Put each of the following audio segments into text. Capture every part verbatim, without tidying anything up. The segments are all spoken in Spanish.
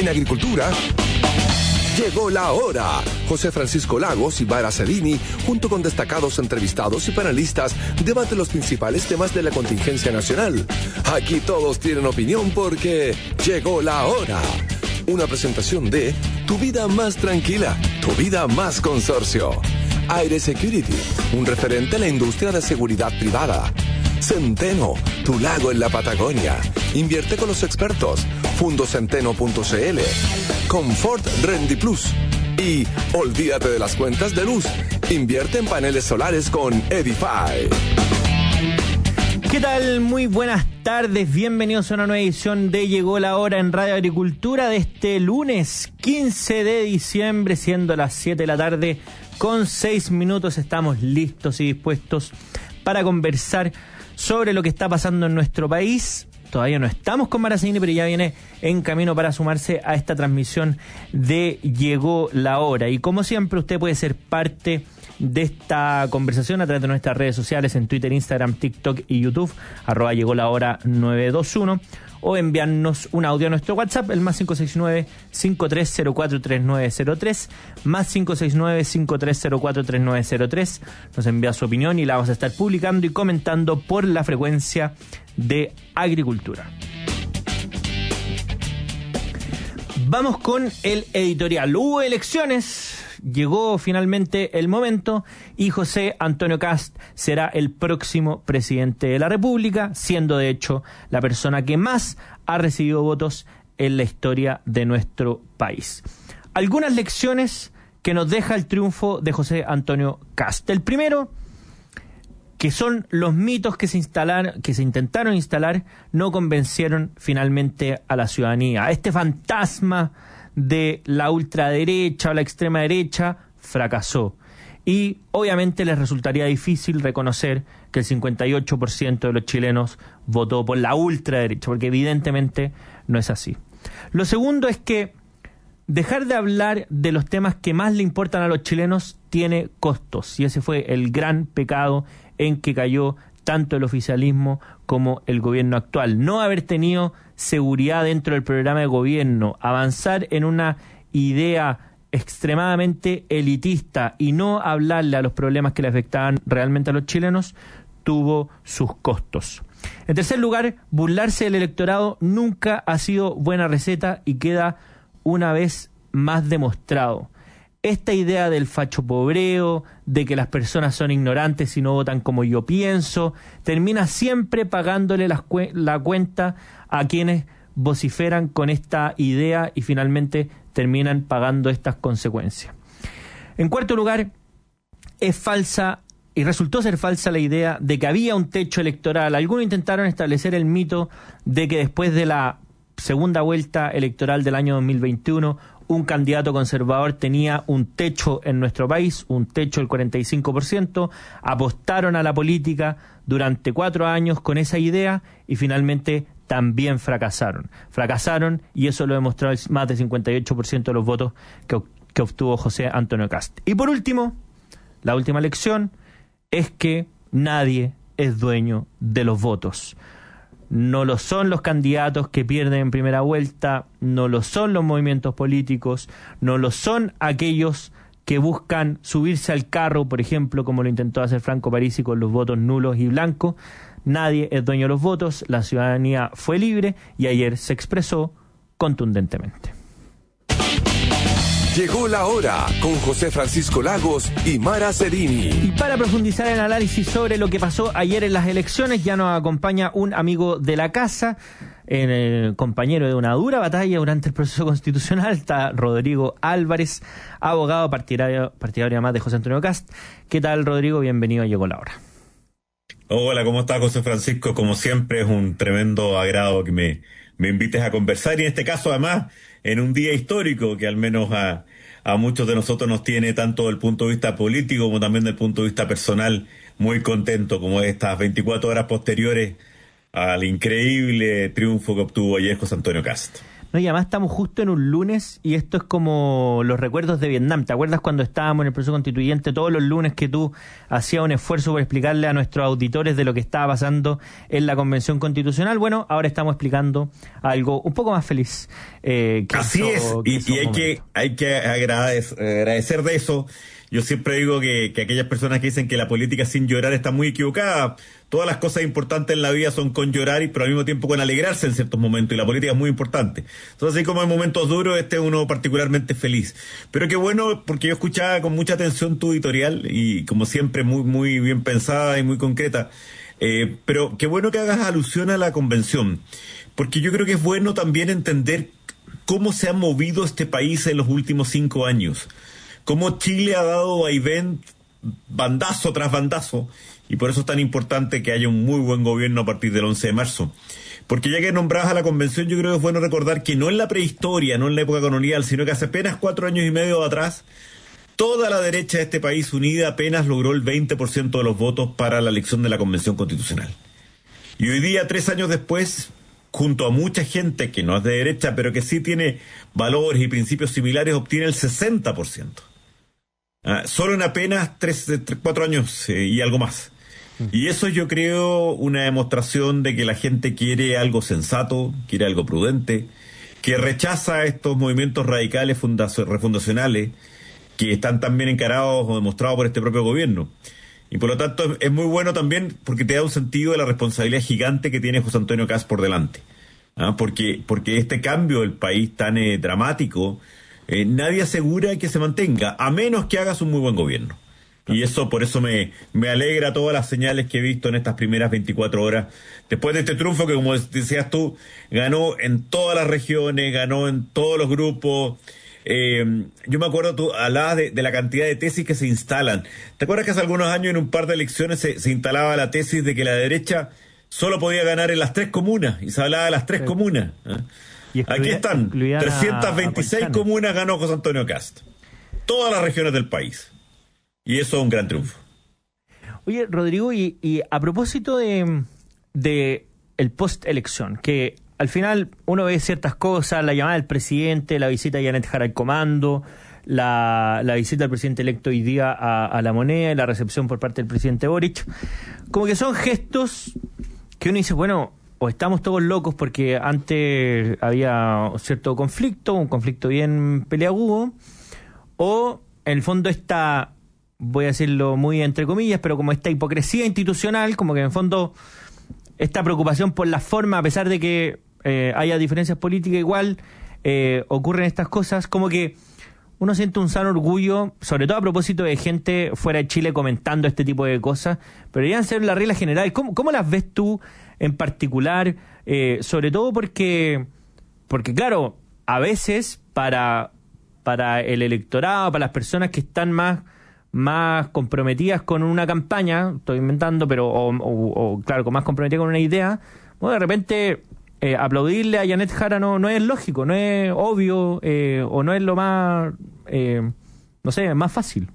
En agricultura, llegó la hora. José Francisco Lagos y Mara Cerini, junto con destacados entrevistados y panelistas, debaten los principales temas de la contingencia nacional. Aquí todos tienen opinión porque llegó la hora. Una presentación de Tu Vida Más Tranquila, Tu Vida Más Consorcio. Aire Security, un referente a la industria de seguridad privada. Centeno, tu lago en la Patagonia. Invierte con los expertos. Fundocenteno punto c l. Confort Rendi Plus. Y olvídate de las cuentas de luz. Invierte en paneles solares con Edify. ¿Qué tal? Muy buenas tardes. Bienvenidos a una nueva edición de Llegó la Hora en Radio Agricultura de este lunes quince de diciembre, siendo las siete de la tarde con seis minutos. Estamos listos y dispuestos para conversar sobre lo que está pasando en nuestro país. Todavía no estamos con Mara Cerini, pero ya viene en camino para sumarse a esta transmisión de Llegó la Hora. Y como siempre, usted puede ser parte de esta conversación a través de nuestras redes sociales en Twitter, Instagram, TikTok y YouTube, arroba Llegó la Hora nueve dos uno, o enviarnos un audio a nuestro WhatsApp, el más cinco seis nueve, cinco tres cero cuatro, tres nueve cero tres, más cinco seis nueve, cinco tres cero cuatro, tres nueve cero tres. Nos envía su opinión y la vamos a estar publicando y comentando por la frecuencia de Agricultura. Vamos con el editorial. Hubo elecciones. Llegó finalmente el momento y José Antonio Kast será el próximo presidente de la República, siendo de hecho la persona que más ha recibido votos en la historia de nuestro país. Algunas lecciones que nos deja el triunfo de José Antonio Kast. El primero, que son los mitos que se instalaron, que se intentaron instalar, no convencieron finalmente a la ciudadanía. Este fantasma de la ultraderecha o la extrema derecha fracasó. Y obviamente les resultaría difícil reconocer que el cincuenta y ocho por ciento de los chilenos votó por la ultraderecha, porque evidentemente no es así. Lo segundo es que dejar de hablar de los temas que más le importan a los chilenos tiene costos, y ese fue el gran pecado en que cayó tanto el oficialismo como el gobierno actual. No haber tenido seguridad dentro del programa de gobierno, avanzar en una idea extremadamente elitista y no hablarle a los problemas que le afectaban realmente a los chilenos, tuvo sus costos. En tercer lugar, burlarse del electorado nunca ha sido buena receta y queda una vez más demostrado. Esta idea del fachopobreo, de que las personas son ignorantes y no votan como yo pienso, termina siempre pagándole la, cu- la cuenta a quienes vociferan con esta idea y finalmente terminan pagando estas consecuencias. En cuarto lugar, es falsa y resultó ser falsa la idea de que había un techo electoral. Algunos intentaron establecer el mito de que después de la segunda vuelta electoral del año dos mil veintiuno, un candidato conservador tenía un techo en nuestro país, un techo del cuarenta y cinco por ciento, apostaron a la política durante cuatro años con esa idea y finalmente también fracasaron. Fracasaron y eso lo demostró el más del cincuenta y ocho por ciento de los votos que, que obtuvo José Antonio Kast. Y por último, la última lección es que nadie es dueño de los votos. No lo son los candidatos que pierden en primera vuelta, no lo son los movimientos políticos, no lo son aquellos que buscan subirse al carro, por ejemplo, como lo intentó hacer Franco Parisi con los votos nulos y blancos. Nadie es dueño de los votos, la ciudadanía fue libre y ayer se expresó contundentemente. Llegó la hora con José Francisco Lagos y Mara Cerini. Y para profundizar en el análisis sobre lo que pasó ayer en las elecciones, ya nos acompaña un amigo de la casa, eh, compañero de una dura batalla durante el proceso constitucional, está Rodrigo Álvarez, abogado partidario, partidario además de José Antonio Kast. ¿Qué tal, Rodrigo? Bienvenido a Llegó la Hora. Hola, ¿cómo estás, José Francisco? Como siempre, es un tremendo agrado que me, me invites a conversar, y en este caso, además, en un día histórico que al menos a, a muchos de nosotros nos tiene, tanto desde el punto de vista político como también desde el punto de vista personal, muy contento, como estas veinticuatro horas posteriores al increíble triunfo que obtuvo ayer José Antonio Kast. No, y además estamos justo en un lunes y esto es como los recuerdos de Vietnam. ¿Te acuerdas cuando estábamos en el proceso constituyente todos los lunes que tú hacías un esfuerzo por explicarle a nuestros auditores de lo que estaba pasando en la Convención Constitucional? Bueno, ahora estamos explicando algo un poco más feliz. Eh, que Así eso, es, y, y hay, que, hay que agradecer, agradecer de eso. Yo siempre digo que, que aquellas personas que dicen que la política sin llorar está muy equivocada. Todas las cosas importantes en la vida son con llorar, y pero al mismo tiempo con alegrarse en ciertos momentos, y la política es muy importante. Entonces, así como en momentos duros, este es uno particularmente feliz. Pero qué bueno, porque yo escuchaba con mucha atención tu editorial, y como siempre muy, muy bien pensada y muy concreta. Eh, pero qué bueno que hagas alusión a la convención, porque yo creo que es bueno también entender cómo se ha movido este país en los últimos cinco años. Cómo Chile ha dado vaivén, bandazo tras bandazo, y por eso es tan importante que haya un muy buen gobierno a partir del once de marzo. Porque ya que nombrabas a la convención, yo creo que es bueno recordar que no en la prehistoria, no en la época colonial, sino que hace apenas cuatro años y medio atrás, toda la derecha de este país unida apenas logró el veinte por ciento de los votos para la elección de la Convención Constitucional. Y hoy día, tres años después, junto a mucha gente que no es de derecha, pero que sí tiene valores y principios similares, obtiene el sesenta por ciento. Ah, solo en apenas tres, tres cuatro años eh, y algo más. Y eso yo creo una demostración de que la gente quiere algo sensato, quiere algo prudente, que rechaza estos movimientos radicales fundacio- refundacionales que están tan bien encarados o demostrados por este propio gobierno. Y por lo tanto es muy bueno también porque te da un sentido de la responsabilidad gigante que tiene José Antonio Kast por delante. ¿Ah? Porque, porque este cambio del país tan eh, dramático, eh, nadie asegura que se mantenga, a menos que hagas un muy buen gobierno. Y eso, por eso me, me alegra todas las señales que he visto en estas primeras veinticuatro horas. Después de este triunfo que, como decías tú, ganó en todas las regiones, ganó en todos los grupos. Eh, yo me acuerdo, tú hablabas de, de la cantidad de tesis que se instalan. ¿Te acuerdas que hace algunos años en un par de elecciones se, se instalaba la tesis de que la derecha solo podía ganar en las tres comunas? Y se hablaba de las tres sí. comunas. ¿eh? Y excluía, aquí están, trescientas veintiséis comunas ganó José Antonio Kast. Todas las regiones del país. Y eso es un gran triunfo. Oye, Rodrigo, y, y a propósito de, de el post-elección, que al final uno ve ciertas cosas, la llamada del presidente, la visita de Janet Jara al comando, la, la visita del presidente electo hoy día a, a La Moneda y la recepción por parte del presidente Boric, como que son gestos que uno dice, bueno, o estamos todos locos porque antes había cierto conflicto, un conflicto bien peleagudo, o en el fondo esta, voy a decirlo muy entre comillas, pero como esta hipocresía institucional, como que en el fondo esta preocupación por la forma, a pesar de que eh, haya diferencias políticas, igual eh, ocurren estas cosas, como que uno siente un sano orgullo, sobre todo a propósito de gente fuera de Chile comentando este tipo de cosas, pero deberían ser la regla general. ¿Cómo, cómo las ves tú en particular? Eh, sobre todo porque, porque claro, a veces para, para el electorado, para las personas que están más más comprometidas con una campaña, estoy inventando, pero o, o, o claro, con más comprometida con una idea, bueno, de repente eh, aplaudirle a Janet Jara no, no es lógico, no es obvio, eh, o no es lo más, eh, no sé, más fácil.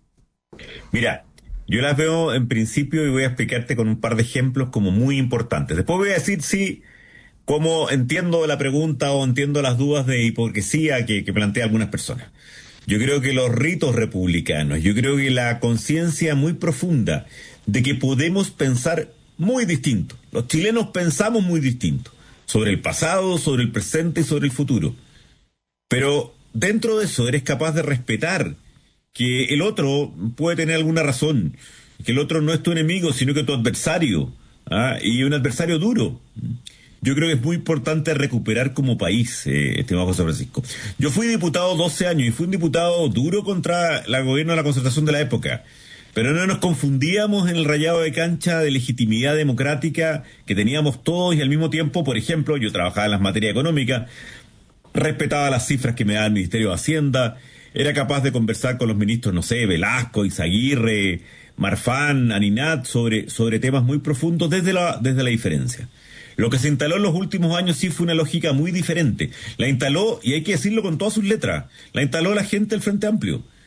Mira, yo las veo en principio y voy a explicarte con un par de ejemplos como muy importantes. Después voy a decir sí, cómo entiendo la pregunta o entiendo las dudas de hipocresía que, que plantean algunas personas. Yo creo que los ritos republicanos, yo creo que la conciencia muy profunda de que podemos pensar muy distinto. Los chilenos pensamos muy distinto sobre el pasado, sobre el presente y sobre el futuro. Pero dentro de eso eres capaz de respetar que el otro puede tener alguna razón, que el otro no es tu enemigo, sino que tu adversario, ¿ah? Y un adversario duro. Yo creo que es muy importante recuperar como país, eh, estimado José Francisco. Yo fui diputado doce años y fui un diputado duro contra el gobierno de la Concertación de la época. Pero no nos confundíamos en el rayado de cancha de legitimidad democrática que teníamos todos y al mismo tiempo, por ejemplo, yo trabajaba en las materias económicas, respetaba las cifras que me daba el Ministerio de Hacienda, era capaz de conversar con los ministros, no sé, Velasco, Izaguirre, Marfán, Aninat, sobre, sobre temas muy profundos desde la, desde la diferencia. Lo que se instaló en los últimos años sí fue una lógica muy diferente. La instaló, y hay que decirlo con todas sus letras, la instaló la gente del Frente Amplio.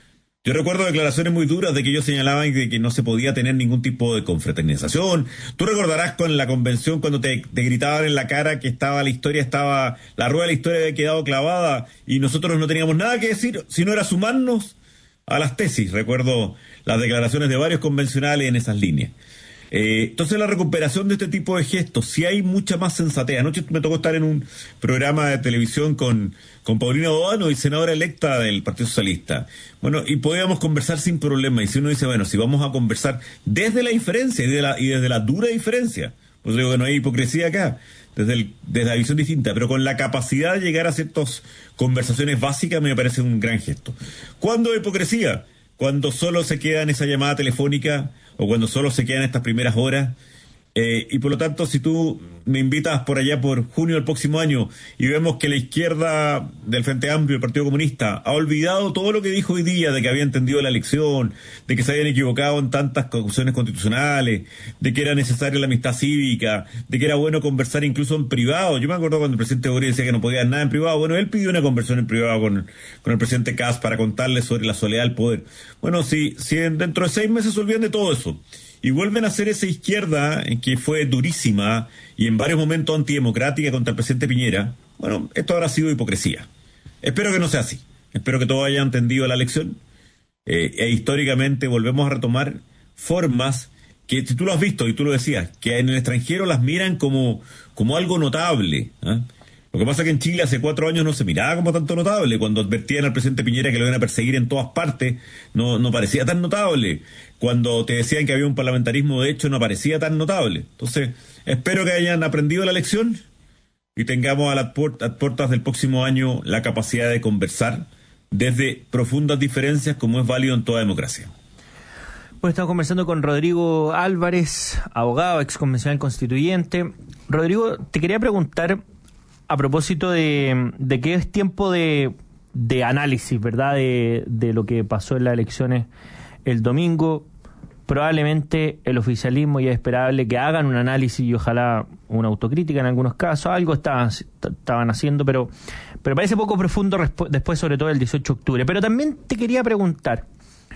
Yo recuerdo declaraciones muy duras de que ellos señalaban de que no se podía tener ningún tipo de confraternización. Tú recordarás con la convención cuando te, te gritaban en la cara que estaba la historia, estaba la rueda de la historia había quedado clavada y nosotros no teníamos nada que decir, sino era sumarnos a las tesis. Recuerdo las declaraciones de varios convencionales en esas líneas. Eh, entonces la recuperación de este tipo de gestos, si hay mucha más sensatez. Anoche me tocó estar en un programa de televisión con, con Paulina Boano, y senadora electa del Partido Socialista. Bueno, y podíamos conversar sin problema. Y si uno dice, bueno, si vamos a conversar desde la diferencia y, de la, y desde la dura diferencia, pues digo que no hay hipocresía acá, desde, el, desde la visión distinta, pero con la capacidad de llegar a ciertas conversaciones básicas me parece un gran gesto. ¿Cuándo hay hipocresía? Cuando solo se queda en esa llamada telefónica o cuando solo se quedan estas primeras horas. Eh, y por lo tanto, si tú me invitas por allá por junio del próximo año y vemos que la izquierda del Frente Amplio, el Partido Comunista, ha olvidado todo lo que dijo hoy día de que había entendido la elección, de que se habían equivocado en tantas conclusiones constitucionales, de que era necesaria la amistad cívica, de que era bueno conversar incluso en privado. Yo me acuerdo cuando el presidente Boric decía que no podía nada en privado. Bueno, él pidió una conversación en privado con, con el presidente Kast para contarle sobre la soledad del poder. Bueno, si, si dentro de seis meses se olvidan de todo eso y vuelven a hacer esa izquierda que fue durísima y en varios momentos antidemocrática contra el presidente Piñera, bueno, esto habrá sido hipocresía. Espero que no sea así. Espero que todos hayan entendido la lección. Eh, e históricamente volvemos a retomar formas que, si tú lo has visto y tú lo decías, que en el extranjero las miran como, como algo notable, ¿eh? Lo que pasa es que en Chile hace cuatro años no se miraba como tanto notable. Cuando advertían al presidente Piñera que lo iban a perseguir en todas partes, no, no parecía tan notable. Cuando te decían que había un parlamentarismo de hecho, no parecía tan notable. Entonces, espero que hayan aprendido la lección y tengamos a las puertas del próximo año la capacidad de conversar desde profundas diferencias, como es válido en toda democracia. Pues estamos conversando con Rodrigo Álvarez, abogado, ex convencional constituyente. Rodrigo, te quería preguntar a propósito de, de que es tiempo de, de análisis, ¿verdad?, de, de lo que pasó en las elecciones el domingo. Probablemente el oficialismo, y es esperable que hagan un análisis y ojalá una autocrítica en algunos casos. Algo estaban, estaban haciendo, pero, pero parece poco profundo después, sobre todo el dieciocho de octubre. Pero también te quería preguntar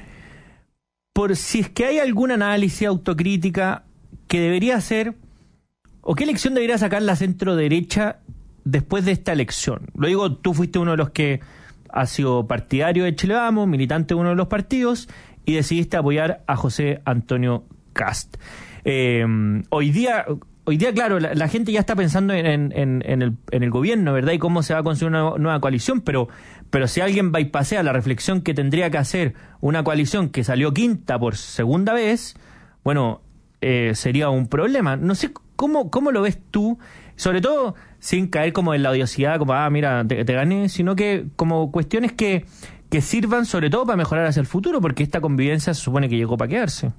por si es que hay algún análisis, autocrítica que debería hacer, o qué elección debería sacar la centro derecha después de esta elección. Lo digo, tú fuiste uno de los que ha sido partidario de Chile Vamos, militante de uno de los partidos, y decidiste apoyar a José Antonio Kast. Eh, hoy día, hoy día, claro, la, la gente ya está pensando en, en, en, el, en el gobierno, ¿verdad? Y cómo se va a construir una nueva coalición, pero, pero si alguien bypassea la reflexión que tendría que hacer una coalición que salió quinta por segunda vez, bueno, eh, sería un problema. No sé, ¿cómo, cómo lo ves tú? Sobre todo sin caer como en la odiosidad, como, ah, mira, te, te gané, sino que como cuestiones que, que sirvan sobre todo para mejorar hacia el futuro, porque esta convivencia se supone que llegó para quedarse.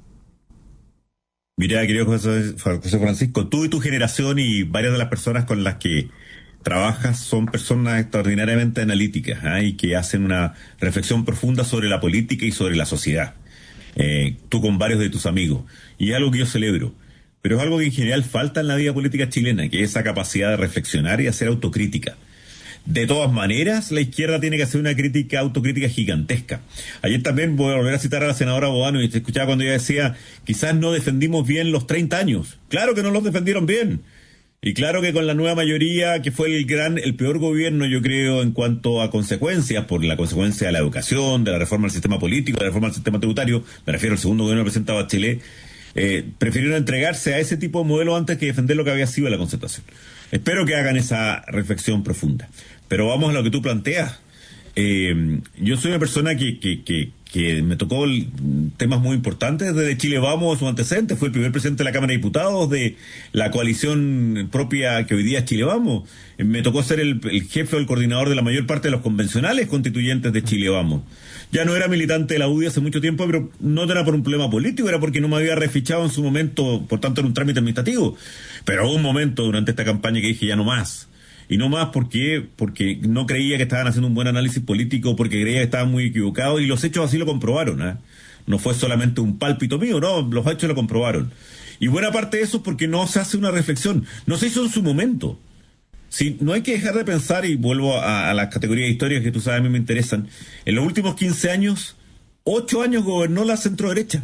Mira, querido José, José Francisco, tú y tu generación y varias de las personas con las que trabajas son personas extraordinariamente analíticas, ¿eh? Y que hacen una reflexión profunda sobre la política y sobre la sociedad. Eh, tú con varios de tus amigos. Y es algo que yo celebro. Pero es algo que en general falta en la vida política chilena, que es esa capacidad de reflexionar y hacer autocrítica. De todas maneras, la izquierda tiene que hacer una crítica, autocrítica gigantesca. Ayer también voy a volver a citar a la senadora Boano, y te escuchaba cuando ella decía, quizás no defendimos bien los treinta años. Claro que no los defendieron bien. Y claro que con la nueva mayoría, que fue el gran, el peor gobierno, yo creo, en cuanto a consecuencias, por la consecuencia de la educación, de la reforma del sistema político, de la reforma del sistema tributario, me refiero al segundo gobierno presentado a Chile, Eh, prefirieron entregarse a ese tipo de modelo antes que defender lo que había sido la concertación. Espero que hagan esa reflexión profunda. Pero vamos a lo que tú planteas. Eh, yo soy una persona que, que, que, que me tocó el, temas muy importantes desde Chile Vamos, su antecedente. Fue el primer presidente de la Cámara de Diputados de la coalición propia que hoy día es Chile Vamos. Eh, me tocó ser el, el jefe o el coordinador de la mayor parte de los convencionales constituyentes de Chile Vamos. Ya no era militante de la U D I hace mucho tiempo, pero no era por un problema político, era porque no me había refichado en su momento, por tanto era un trámite administrativo. Pero hubo un momento durante esta campaña que dije ya no más. Y no más porque, porque no creía que estaban haciendo un buen análisis político, porque creía que estaban muy equivocados, y los hechos así lo comprobaron, ¿eh? No fue solamente un pálpito mío, no, los hechos lo comprobaron. Y buena parte de eso es porque no se hace una reflexión, no se hizo en su momento. Sí, no hay que dejar de pensar, y vuelvo a, a las categorías de historias que tú sabes a mí me interesan. En los últimos quince años, ocho años gobernó la centro-derecha.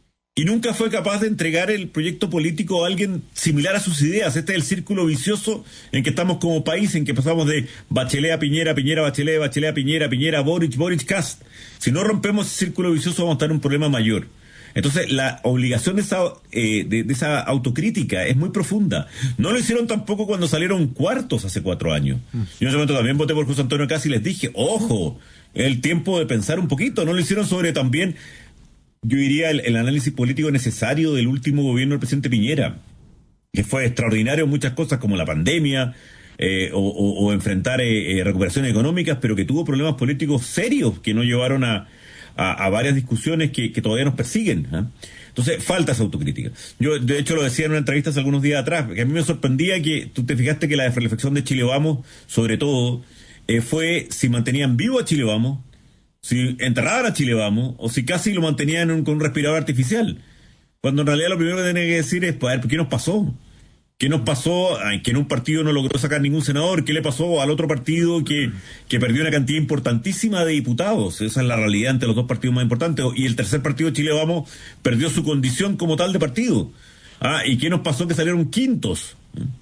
Y nunca fue capaz de entregar el proyecto político a alguien similar a sus ideas. Este es el círculo vicioso en que estamos como país, en que pasamos de Bachelet a Piñera, Piñera a Bachelet, Bachelet a Piñera, Piñera a Boric, Boric Kast. Si no rompemos ese círculo vicioso vamos a estar en un problema mayor. Entonces la obligación de esa, eh, de, de esa autocrítica es muy profunda. No lo hicieron tampoco cuando salieron cuartos hace cuatro años. Yo en ese momento también voté por José Antonio Kast y les dije, ojo, es el tiempo de pensar un poquito. No lo hicieron sobre también... Yo diría el, el análisis político necesario del último gobierno del presidente Piñera, que fue extraordinario en muchas cosas como la pandemia eh, o, o, o enfrentar eh, eh, recuperaciones económicas, pero que tuvo problemas políticos serios que no llevaron a, a, a varias discusiones que, que todavía nos persiguen, ¿eh? Entonces falta esa autocrítica. Yo de hecho lo decía en una entrevista hace algunos días atrás, que a mí me sorprendía que tú te fijaste que la reflexión de Chile Vamos, sobre todo, eh, fue si mantenían vivo a Chile Vamos, si enterraban a Chile Vamos, o si casi lo mantenían un, con un respirador artificial. Cuando en realidad lo primero que tienen que decir es, pues, a ver, ¿qué nos pasó? ¿Qué nos pasó? Ay, que en un partido no logró sacar ningún senador. ¿Qué le pasó al otro partido que, que perdió una cantidad importantísima de diputados? Esa es la realidad entre los dos partidos más importantes. Y el tercer partido, Chile Vamos, perdió su condición como tal de partido. Ah, ¿y qué nos pasó? Que salieron quintos.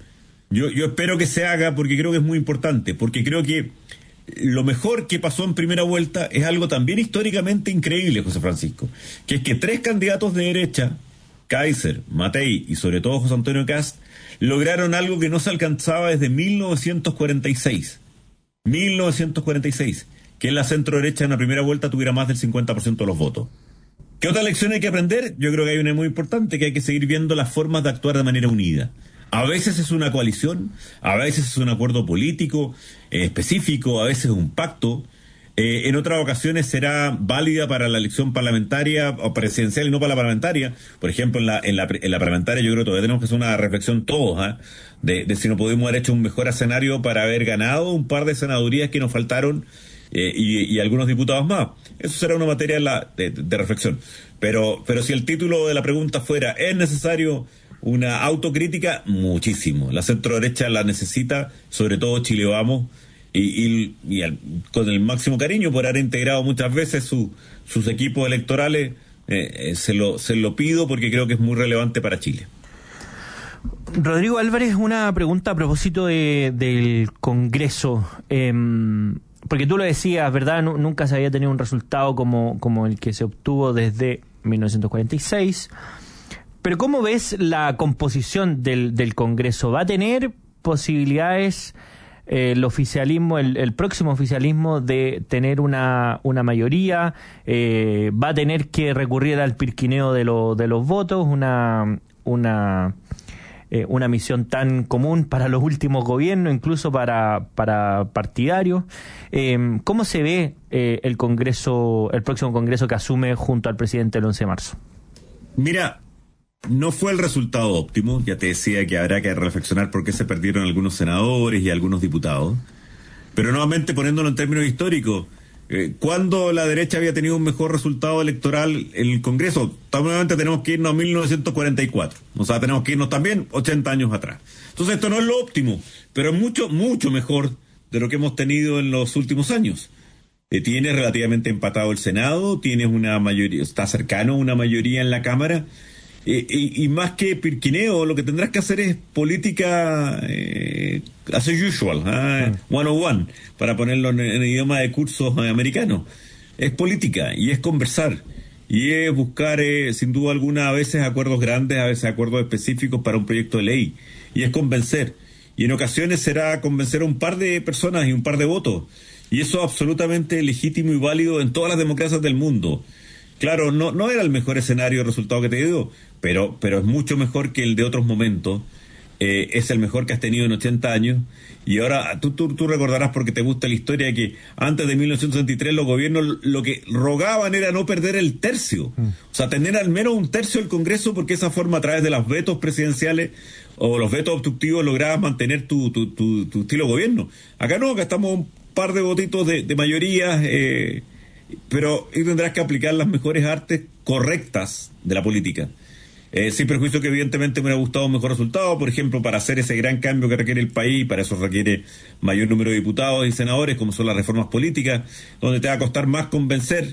Yo, yo espero que se haga porque creo que es muy importante, porque creo que lo mejor que pasó en primera vuelta es algo también históricamente increíble, José Francisco, que es que tres candidatos de derecha, Kaiser, Matei y sobre todo José Antonio Kast, lograron algo que no se alcanzaba desde mil novecientos cuarenta y seis. mil novecientos cuarenta y seis, que en la centro derecha en la primera vuelta tuviera más del cincuenta por ciento de los votos. ¿Qué otra lección hay que aprender? Yo creo que hay una muy importante, que hay que seguir viendo las formas de actuar de manera unida. A veces es una coalición, a veces es un acuerdo político eh, específico, a veces es un pacto. Eh, en otras ocasiones será válida para la elección parlamentaria o presidencial y no para la parlamentaria. Por ejemplo, en la, en la, en la parlamentaria yo creo que todavía tenemos que hacer una reflexión todos, ¿eh? de, de si no podemos haber hecho un mejor escenario para haber ganado un par de senadurías que nos faltaron eh, y, y algunos diputados más. Eso será una materia de, la, de, de reflexión. Pero, pero si el título de la pregunta fuera, ¿es necesario una autocrítica? Muchísimo. La centro derecha la necesita, sobre todo Chile Vamos, y, y, y al, con el máximo cariño por haber integrado muchas veces su, sus equipos electorales, eh, eh, se lo se lo pido porque creo que es muy relevante para Chile. Rodrigo Álvarez, una pregunta a propósito de, del Congreso, eh, porque tú lo decías, ¿verdad? N- nunca se había tenido un resultado como, como el que se obtuvo desde mil novecientos cuarenta y seis. Pero ¿cómo ves la composición del, del Congreso? ¿Va a tener posibilidades eh, el oficialismo, el, el próximo oficialismo, de tener una, una mayoría? Eh, ¿Va a tener que recurrir al pirquineo de, lo, de los votos? Una, una, eh, una misión tan común para los últimos gobiernos, incluso para, para partidarios. Eh, ¿Cómo se ve eh, el Congreso, el próximo Congreso que asume junto al presidente el once de marzo? Mira, no fue el resultado óptimo. Ya te decía que habrá que reflexionar por qué se perdieron algunos senadores y algunos diputados. Pero nuevamente, poniéndolo en términos históricos, eh, ¿cuándo la derecha había tenido un mejor resultado electoral en el Congreso? Nuevamente tenemos que irnos a mil novecientos cuarenta y cuatro. O sea, tenemos que irnos también ochenta años atrás. Entonces esto no es lo óptimo, pero es mucho, mucho mejor de lo que hemos tenido en los últimos años. Eh, tienes relativamente empatado el Senado, tienes una mayoría, está cercano a una mayoría en la Cámara. Eh, y, y más que pirquineo, lo que tendrás que hacer es política eh, as usual, ¿eh? one oh one, para ponerlo en, en idioma de cursos eh, americanos. Es política y es conversar y es buscar, eh, sin duda alguna, a veces acuerdos grandes, a veces acuerdos específicos para un proyecto de ley, y es convencer. Y en ocasiones será convencer a un par de personas y un par de votos, y eso es absolutamente legítimo y válido en todas las democracias del mundo. Claro, no, no era el mejor escenario el resultado que te dio, pero, pero es mucho mejor que el de otros momentos. Eh, es el mejor que has tenido en ochenta años. Y ahora tú, tú, tú recordarás, porque te gusta la historia, que antes de mil novecientos sesenta y tres los gobiernos lo que rogaban era no perder el tercio. Mm. O sea, tener al menos un tercio del Congreso, porque esa forma, a través de los vetos presidenciales o los vetos obstructivos, lograbas mantener tu, tu, tu, tu estilo de gobierno. Acá no, acá estamos un par de votitos de, de mayoría, eh, pero y tendrás que aplicar las mejores artes correctas de la política. Eh, sin perjuicio que evidentemente me hubiera gustado un mejor resultado, por ejemplo, para hacer ese gran cambio que requiere el país. Para eso requiere mayor número de diputados y senadores, como son las reformas políticas, donde te va a costar más convencer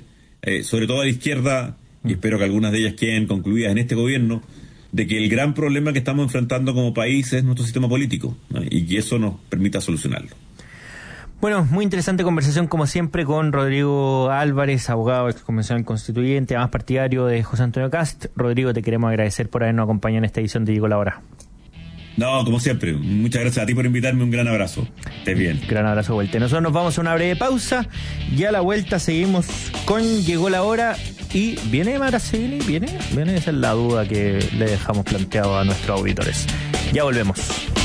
eh, sobre todo a la izquierda, y espero que algunas de ellas queden concluidas en este gobierno, de que el gran problema que estamos enfrentando como país es nuestro sistema político, ¿no? Y que eso nos permita solucionarlo. Bueno, muy interesante conversación como siempre con Rodrigo Álvarez, abogado exconvencional constituyente, además partidario de José Antonio Kast. Rodrigo, te queremos agradecer por habernos acompañado en esta edición de Llegó la Hora. No, como siempre, muchas gracias a ti por invitarme, un gran abrazo. Estés bien. Gran abrazo de vuelta. Nosotros nos vamos a una breve pausa y a la vuelta seguimos con Llegó la Hora. ¿Y viene Maraceli? ¿Viene? ¿Viene? Esa es la duda que le dejamos planteado a nuestros auditores. Ya volvemos.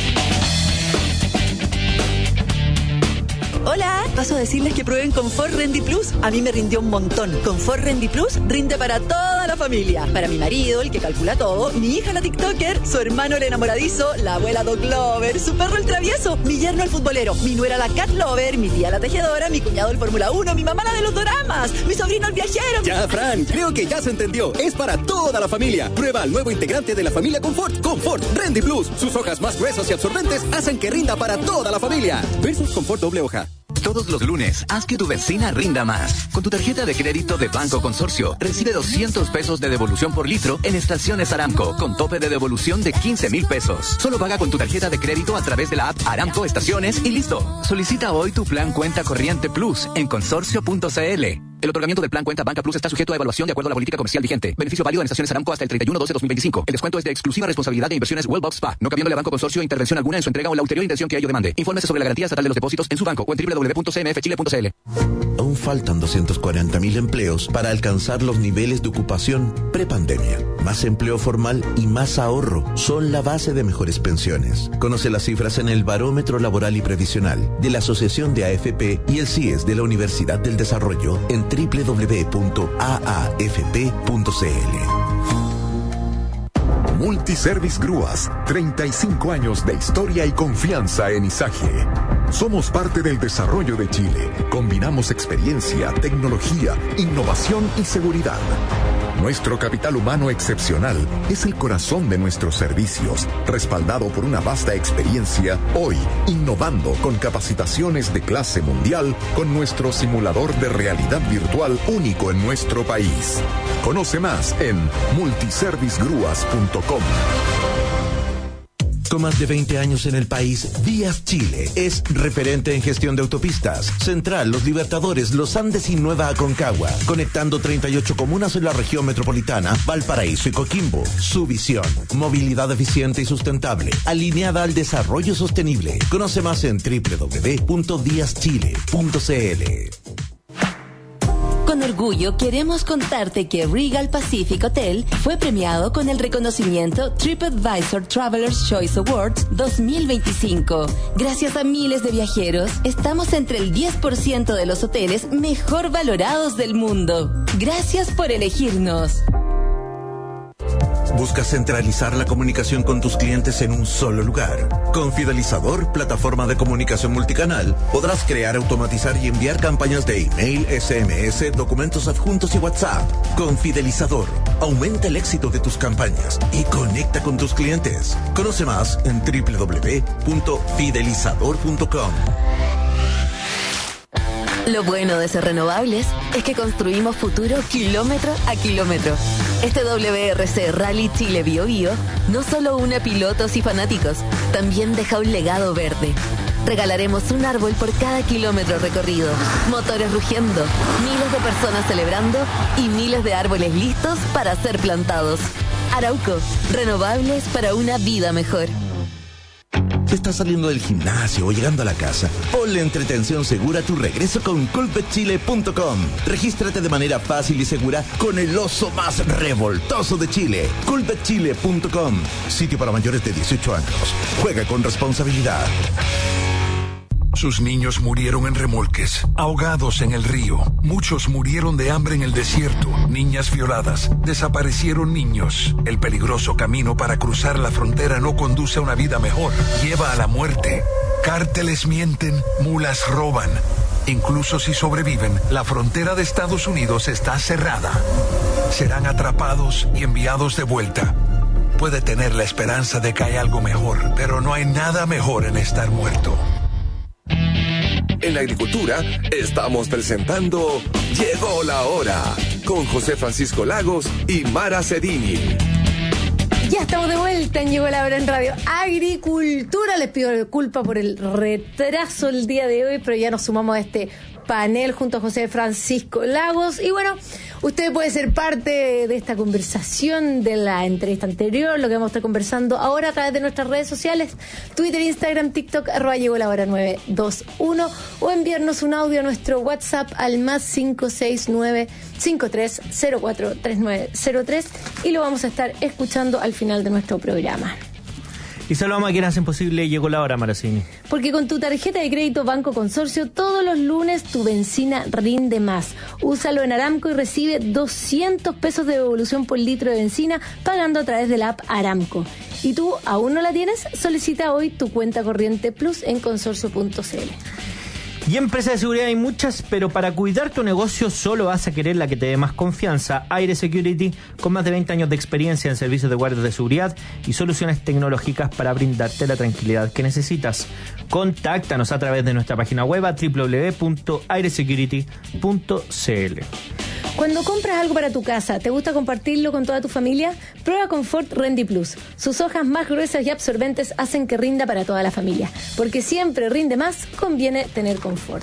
Hola, paso a decirles que prueben Confort Rendy Plus. A mí me rindió un montón. Confort Rendy Plus rinde para toda la familia. Para mi marido, el que calcula todo, mi hija la TikToker, su hermano el enamoradizo, la abuela Dog Lover, su perro el travieso, mi yerno el futbolero, mi nuera la Cat Lover, mi tía la tejedora, mi cuñado el Fórmula uno, mi mamá la de los doramas, mi sobrino el viajero. Ya, Fran, creo que ya se entendió. Es para toda la familia. Prueba el nuevo integrante de la familia Confort, Confort Rendy Plus. Sus hojas más gruesas y absorbentes hacen que rinda para toda la familia. Versus Confort doble hoja. Todos los lunes, haz que tu vecina rinda más. Con tu tarjeta de crédito de Banco Consorcio, recibe doscientos pesos de devolución por litro en estaciones Aramco, con tope de devolución de quince mil pesos. Solo paga con tu tarjeta de crédito a través de la app Aramco Estaciones y listo. Solicita hoy tu plan Cuenta Corriente Plus en consorcio punto c l. El otorgamiento del plan Cuenta Banca Plus está sujeto a evaluación de acuerdo a la política comercial vigente. Beneficio válido en estaciones Aramco hasta el treinta y uno de doce de dos mil veinticinco. El descuento es de exclusiva responsabilidad de Inversiones Wellbox Spa, no cabiéndole a Banco Consorcio intervención alguna en su entrega o la ulterior intención que ello demande. Infórmese sobre la garantía estatal de los depósitos en su banco o en doble u doble u doble u punto c m f chile punto c l. Aún faltan doscientos cuarenta mil empleos para alcanzar los niveles de ocupación prepandemia. Más empleo formal y más ahorro son la base de mejores pensiones. Conoce las cifras en el Barómetro Laboral y Previsional de la Asociación de A F P y el C I E S de la Universidad del Desarrollo en doble u doble u doble u punto a a f p punto c l. Multiservice Grúas, treinta y cinco años de historia y confianza en Izaje. Somos parte del desarrollo de Chile. Combinamos experiencia, tecnología, innovación y seguridad. Nuestro capital humano excepcional es el corazón de nuestros servicios, respaldado por una vasta experiencia, hoy innovando con capacitaciones de clase mundial con nuestro simulador de realidad virtual único en nuestro país. Conoce más en multiservice grúas punto com. Con más de veinte años en el país, Vías Chile es referente en gestión de autopistas. Central, Los Libertadores, Los Andes y Nueva Aconcagua, conectando treinta y ocho comunas en la región metropolitana, Valparaíso y Coquimbo. Su visión, movilidad eficiente y sustentable, alineada al desarrollo sostenible. Conoce más en doble u doble u doble u punto vías chile punto c l. Con orgullo queremos contarte que Regal Pacific Hotel fue premiado con el reconocimiento TripAdvisor Traveler's Choice Awards dos mil veinticinco. Gracias a miles de viajeros, estamos entre el diez por ciento de los hoteles mejor valorados del mundo. Gracias por elegirnos. ¿Buscas centralizar la comunicación con tus clientes en un solo lugar? Con Fidelizador, plataforma de comunicación multicanal, podrás crear, automatizar y enviar campañas de email, S M S, documentos adjuntos y WhatsApp. Con Fidelizador, aumenta el éxito de tus campañas y conecta con tus clientes. Conoce más en doble u doble u doble u punto fidelizador punto com. Lo bueno de ser renovables es que construimos futuro kilómetro a kilómetro. Este W R C Rally Chile Bio Bio no solo une a pilotos y fanáticos, también deja un legado verde. Regalaremos un árbol por cada kilómetro recorrido, motores rugiendo, miles de personas celebrando y miles de árboles listos para ser plantados. Arauco, renovables para una vida mejor. Si estás saliendo del gimnasio o llegando a la casa, ponle entretención segura a tu regreso con Coolbet Chile punto com. Regístrate de manera fácil y segura con el oso más revoltoso de Chile. Coolbet Chile punto com. Sitio para mayores de dieciocho años. Juega con responsabilidad. Sus niños murieron en remolques, ahogados en el río. Muchos murieron de hambre en el desierto. Niñas violadas. Desaparecieron niños. El peligroso camino para cruzar la frontera no conduce a una vida mejor. Lleva a la muerte. Cárteles mienten, mulas roban. Incluso si sobreviven, la frontera de Estados Unidos está cerrada. Serán atrapados y enviados de vuelta. Puede tener la esperanza de que hay algo mejor, pero no hay nada mejor en estar muerto. En agricultura, estamos presentando Llegó la Hora, con José Francisco Lagos y Mara Cedini. Ya estamos de vuelta en Llegó la Hora en Radio Agricultura. Les pido disculpas por el retraso el día de hoy, pero ya nos sumamos a este panel junto a José Francisco Lagos. Y bueno, usted puede ser parte de esta conversación, de la entrevista anterior, lo que vamos a estar conversando ahora a través de nuestras redes sociales, Twitter, Instagram, TikTok, arroba Llegó la Hora nueve dos uno, o enviarnos un audio a nuestro WhatsApp al más cinco seis nueve, cinco tres cero cuatro, tres nueve cero tres, y lo vamos a estar escuchando al final de nuestro programa. Y saludamos a quienes hacen posible Llegó la Hora, Maracini. Porque con tu tarjeta de crédito Banco Consorcio, todos los lunes tu benzina rinde más. Úsalo en Aramco y recibe doscientos pesos de devolución por litro de benzina pagando a través de la app Aramco. ¿Y tú aún no la tienes? Solicita hoy tu cuenta corriente Plus en consorcio punto c l. Y empresas de seguridad hay muchas, pero para cuidar tu negocio solo vas a querer la que te dé más confianza. Aire Security, con más de veinte años de experiencia en servicios de guardias de seguridad y soluciones tecnológicas para brindarte la tranquilidad que necesitas. Contáctanos a través de nuestra página web a doble u doble u doble u punto aire security punto c l. Cuando compras algo para tu casa, ¿te gusta compartirlo con toda tu familia? Prueba Confort Rendi Plus. Sus hojas más gruesas y absorbentes hacen que rinda para toda la familia. Porque siempre rinde más, conviene tener confort.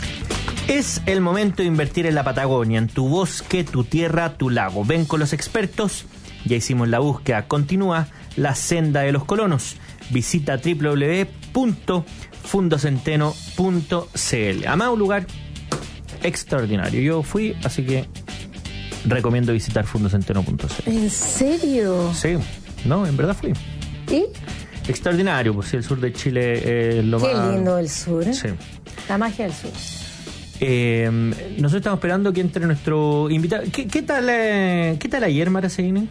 Es el momento de invertir en la Patagonia, en tu bosque, tu tierra, tu lago. Ven con los expertos. Ya hicimos la búsqueda. Continúa la senda de los colonos. Visita doble u doble u doble u punto fundocenteno punto c l. Además, un lugar extraordinario. Yo fui, así que recomiendo visitar fundocenteno punto c l. ¿En serio? Sí, no, en verdad fui. ¿Y? Extraordinario, pues sí, el sur de Chile es eh, lo Qué más... Qué lindo el sur, ¿eh? Sí. La magia del sur. Eh, nosotros estamos esperando que entre nuestro invitado. ¿Qué, qué tal eh, qué tal ayer, Mara Cedini?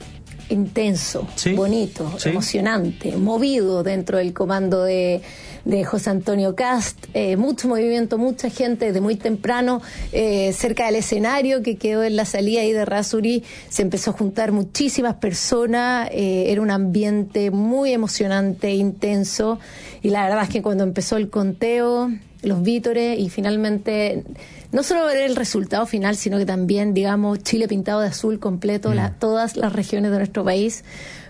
Intenso, ¿sí? Bonito, ¿sí? Emocionante, movido dentro del comando de, de José Antonio Cast, eh, mucho movimiento, mucha gente desde muy temprano, eh, cerca del escenario que quedó en la salida ahí de Errázuriz, se empezó a juntar muchísimas personas, eh, era un ambiente muy emocionante, intenso, y la verdad es que cuando empezó el conteo, los vítores, y finalmente no solo ver el resultado final, sino que también, digamos, Chile pintado de azul completo, mm. la, todas las regiones de nuestro país,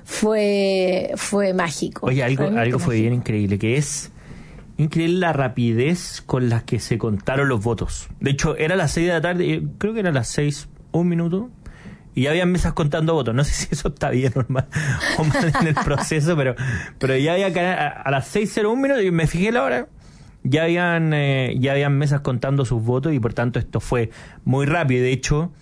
fue fue mágico. Oye, algo, fue algo fue mágico. bien increíble, que es increíble la rapidez con la que se contaron los votos. De hecho, era las seis de la tarde, creo que era las seis, un minuto, y ya habían mesas contando votos. No sé si eso está bien o mal, o mal en el proceso, pero, pero ya había a, a las seis cero un minutos, y me fijé la hora. Ya habían eh, ya habían mesas contando sus votos y por tanto esto fue muy rápido. De hecho,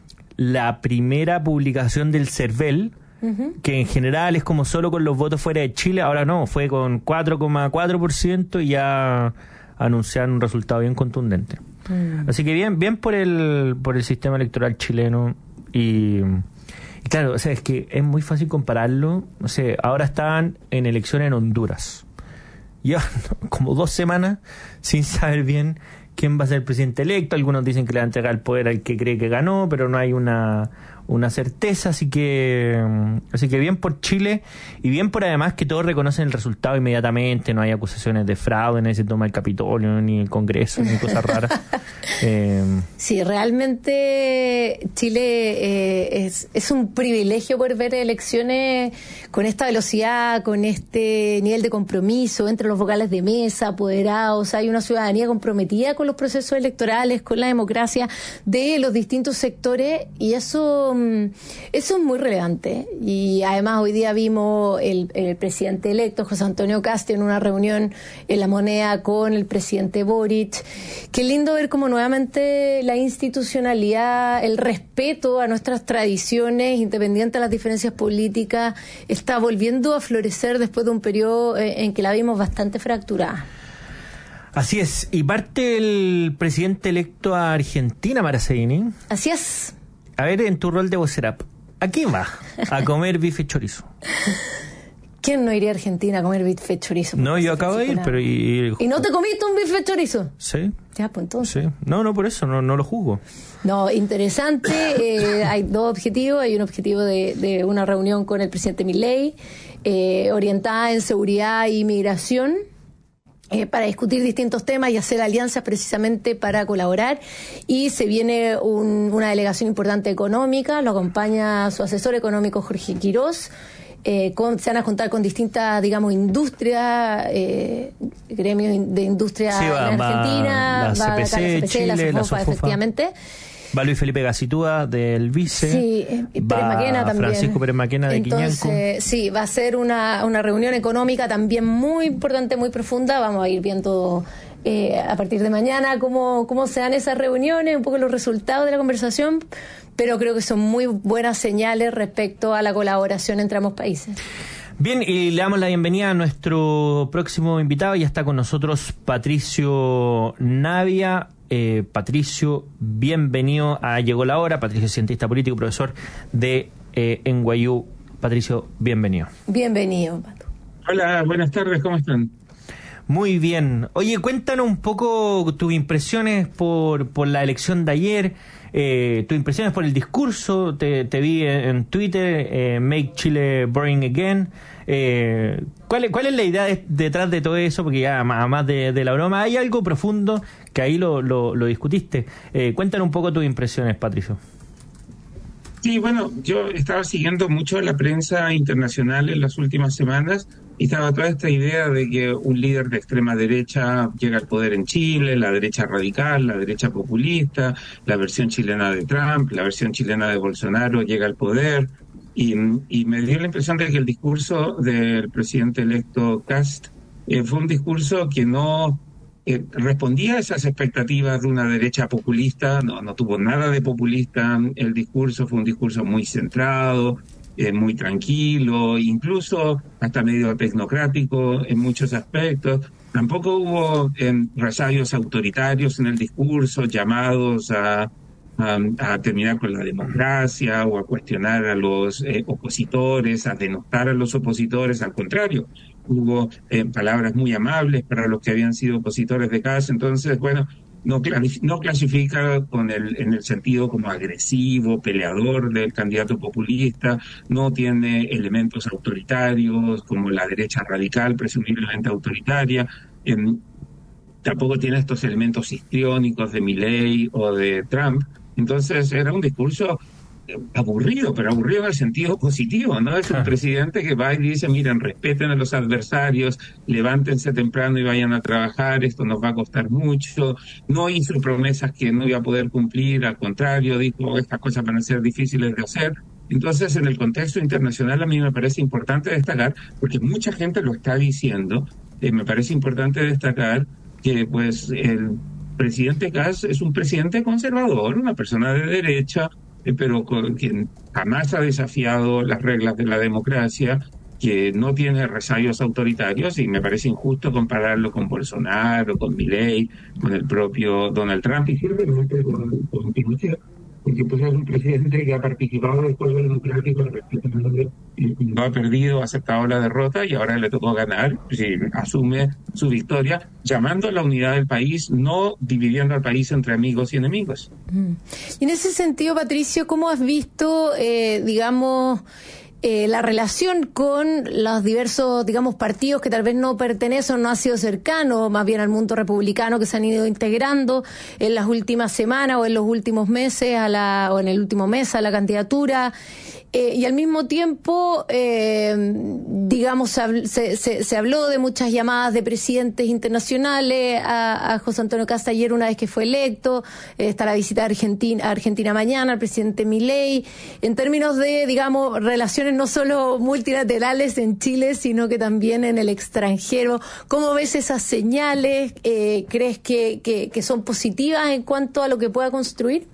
la primera publicación del CERVEL, uh-huh. que en general es como solo con los votos fuera de Chile, ahora no, fue con cuatro coma cuatro por ciento y ya anunciaron un resultado bien contundente. Uh-huh. Así que bien bien por el por el sistema electoral chileno. Y, y claro, o sea, es que es muy fácil compararlo. O sea, ahora estaban en elecciones en Honduras. Llevan como dos semanas sin saber bien quién va a ser el presidente electo. Algunos dicen que le va a entregar el poder al que cree que ganó, pero no hay una una certeza, así que así que bien por Chile y bien por además que todos reconocen el resultado inmediatamente, no hay acusaciones de fraude, ni se toma el Capitolio, ni el Congreso, ni cosas raras. eh, sí, realmente Chile eh, es, es un privilegio poder ver elecciones con esta velocidad, con este nivel de compromiso entre los vocales de mesa, apoderados. Hay una ciudadanía comprometida con los procesos electorales, con la democracia de los distintos sectores, y eso Eso es muy relevante. Y además hoy día vimos el, el presidente electo, José Antonio Cast, en una reunión en La Moneda con el presidente Boric. Qué lindo ver cómo nuevamente la institucionalidad, el respeto a nuestras tradiciones, independiente de las diferencias políticas, está volviendo a florecer después de un periodo en que la vimos bastante fracturada. Así es. Y parte el presidente electo a Argentina, Mara Cedini. Así es. A ver, en tu rol de vocera, ¿a quién va a comer bife chorizo? ¿Quién no iría a Argentina a comer bife chorizo? No, yo acabo de ir, pero... Y, y, ¿Y no te comiste un bife chorizo? Sí. Ya, pues entonces. Sí. No, no, por eso, no, no lo juzgo. No, interesante. eh, hay dos objetivos. Hay un objetivo de, de una reunión con el presidente Milei, eh, orientada en seguridad e inmigración. Eh, para discutir distintos temas y hacer alianzas precisamente para colaborar, y se viene un, una delegación importante económica, lo acompaña su asesor económico Jorge Quirós. Eh, con, se van a juntar con distintas, digamos, industrias, eh, gremios de industria sí, va, en Argentina, va la C P C, va la C P C, Chile, la Sofofa, la Sofofa. efectivamente. Va Luis Felipe Gacitúa del Vice. Sí, y Pérez va Maquena también. Francisco Pérez Maquena de Entonces, Quiñanco. sí, va a ser una, una reunión económica también muy importante, muy profunda. Vamos a ir viendo eh, a partir de mañana cómo, cómo se dan esas reuniones, un poco los resultados de la conversación, pero creo que son muy buenas señales respecto a la colaboración entre ambos países. Bien, y le damos la bienvenida a nuestro próximo invitado. Ya está con nosotros Patricio Navia. Eh, Patricio, bienvenido a Llegó la Hora. Patricio es cientista político, profesor de eh, N Y U. Patricio, bienvenido. Bienvenido, Pato. Hola, buenas tardes, ¿cómo están? Muy bien. Oye, cuéntanos un poco tus impresiones por, por la elección de ayer, eh, tus impresiones por el discurso. Te, te vi en, en Twitter, eh, Make Chile Boring Again. Eh, ¿cuál, ¿Cuál es la idea de, detrás de todo eso? Porque ya, además de, de la broma, hay algo profundo que ahí lo, lo, lo discutiste. Eh, cuéntanos un poco tus impresiones, Patricio. Sí, bueno, yo estaba siguiendo mucho la prensa internacional en las últimas semanas y estaba toda esta idea de que un líder de extrema derecha llega al poder en Chile, la derecha radical, la derecha populista, la versión chilena de Trump, la versión chilena de Bolsonaro llega al poder. Y, y me dio la impresión de que el discurso del presidente electo Kast eh, fue un discurso que no eh, respondía a esas expectativas de una derecha populista, no, no tuvo nada de populista. El discurso fue un discurso muy centrado, eh, muy tranquilo, incluso hasta medio tecnocrático en muchos aspectos. Tampoco hubo eh, resabios autoritarios en el discurso, llamados a A, a terminar con la democracia o a cuestionar a los eh, opositores, a denostar a los opositores. Al contrario, hubo eh, palabras muy amables para los que habían sido opositores de Kast. Entonces, bueno, no, no clasifica con el, en el sentido como agresivo, peleador del candidato populista, no tiene elementos autoritarios como la derecha radical, presumiblemente autoritaria. Eh, tampoco tiene estos elementos histriónicos de Milei o de Trump. Entonces era un discurso aburrido, pero aburrido en el sentido positivo, ¿no? Es un presidente que va y dice, miren, respeten a los adversarios, levántense temprano y vayan a trabajar, esto nos va a costar mucho. No hizo promesas que no iba a poder cumplir, al contrario, dijo, estas cosas van a ser difíciles de hacer. Entonces, en el contexto internacional a mí me parece importante destacar, porque mucha gente lo está diciendo, eh, me parece importante destacar que pues el presidente Kast es un presidente conservador, una persona de derecha, eh, pero con, quien jamás ha desafiado las reglas de la democracia, que no tiene resabios autoritarios, y me parece injusto compararlo con Bolsonaro, con Milei, con el propio Donald Trump y simplemente con, con Pinochet, porque pues es un presidente que ha participado del juego democrático, no ha perdido, ha aceptado la derrota y ahora le tocó ganar, sí, asume su victoria, llamando a la unidad del país, no dividiendo al país entre amigos y enemigos. Y en ese sentido, Patricio, ¿cómo has visto, eh, digamos, Eh, la relación con los diversos, digamos, partidos que tal vez no pertenecen, no han sido cercanos más bien al mundo republicano, que se han ido integrando en las últimas semanas o en los últimos meses a la, o en el último mes a la candidatura? Eh, y al mismo tiempo, eh, digamos, se, se, se habló de muchas llamadas de presidentes internacionales a, a José Antonio Kast ayer una vez que fue electo. Eh, está la visita a Argentina, a Argentina mañana, al presidente Milei. En términos de, digamos, relaciones no solo multilaterales en Chile, sino que también en el extranjero. ¿Cómo ves esas señales? Eh, ¿Crees que, que, que son positivas en cuanto a lo que pueda construir?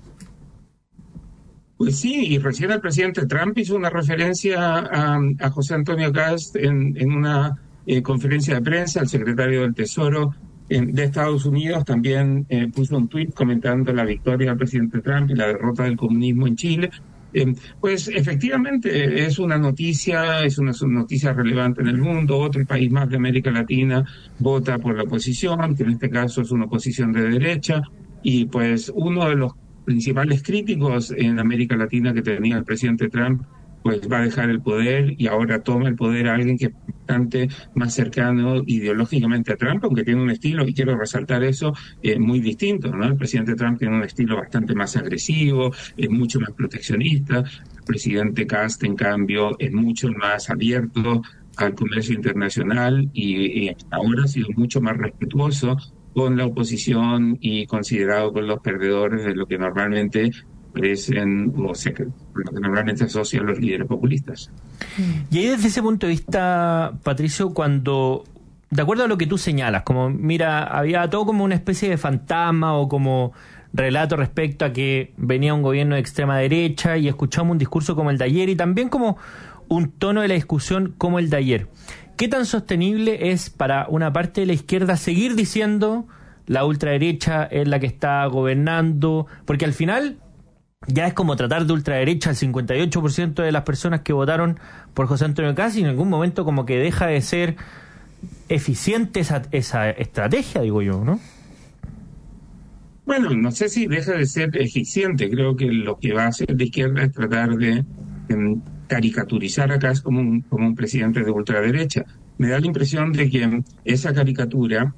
Pues sí, y recién el presidente Trump hizo una referencia a, a José Antonio Kast en, en una eh, conferencia de prensa. El secretario del Tesoro en, de Estados Unidos también eh, puso un tuit comentando la victoria del presidente Trump y la derrota del comunismo en Chile. Eh, pues efectivamente es una noticia, es una noticia relevante en el mundo. Otro país más de América Latina vota por la oposición, que en este caso es una oposición de derecha, y pues uno de los principales críticos en América Latina que tenía el presidente Trump pues va a dejar el poder y ahora toma el poder a alguien que es bastante más cercano ideológicamente a Trump, aunque tiene un estilo, y quiero resaltar eso, eh, muy distinto, ¿no? El presidente Trump tiene un estilo bastante más agresivo, es mucho más proteccionista. El presidente Kast, en cambio, es mucho más abierto al comercio internacional y, y ahora ha sido mucho más respetuoso con la oposición y considerado con los perdedores de lo que normalmente parecen, o sea, lo que normalmente asocian los líderes populistas. Y ahí desde ese punto de vista, Patricio, cuando, de acuerdo a lo que tú señalas, como mira, había todo como una especie de fantasma o como relato respecto a que venía un gobierno de extrema derecha y escuchamos un discurso como el de ayer y también como un tono de la discusión como el de ayer. ¿Qué tan sostenible es para una parte de la izquierda seguir diciendo la ultraderecha es la que está gobernando? Porque al final ya es como tratar de ultraderecha al cincuenta y ocho por ciento de las personas que votaron por José Antonio Kast, y en algún momento como que deja de ser eficiente esa, esa estrategia, digo yo, ¿no? Bueno, no sé si deja de ser eficiente. Creo que lo que va a hacer la izquierda es tratar de eh, caricaturizar a Kast como un, como un presidente de ultraderecha. Me da la impresión de que esa caricatura